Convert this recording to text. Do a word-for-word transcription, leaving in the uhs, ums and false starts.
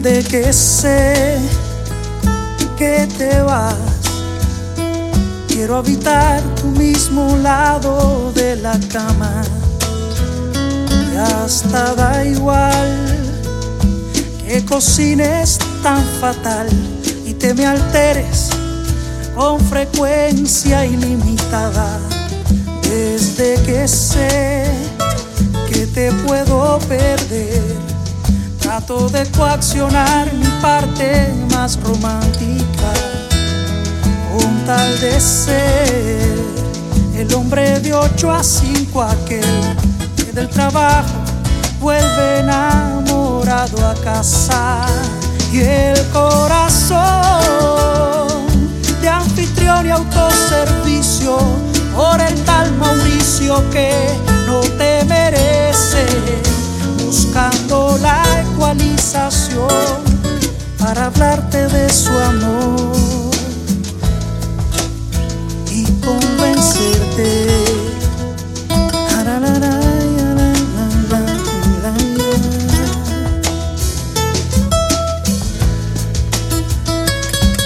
Desde que sé que te vas, quiero habitar tu mismo lado de la cama. Y hasta da igual que cocines tan fatal y te me alteres con frecuencia ilimitada. Desde que sé que te puedo perder, trato de coaccionar mi parte más romántica, con tal de ser el hombre de ocho a cinco, aquel que del trabajo vuelve enamorado a casa. Y el corazón de anfitrión y autoservicio por el tal Mauricio que no te merece, buscando la ecualización para hablarte de su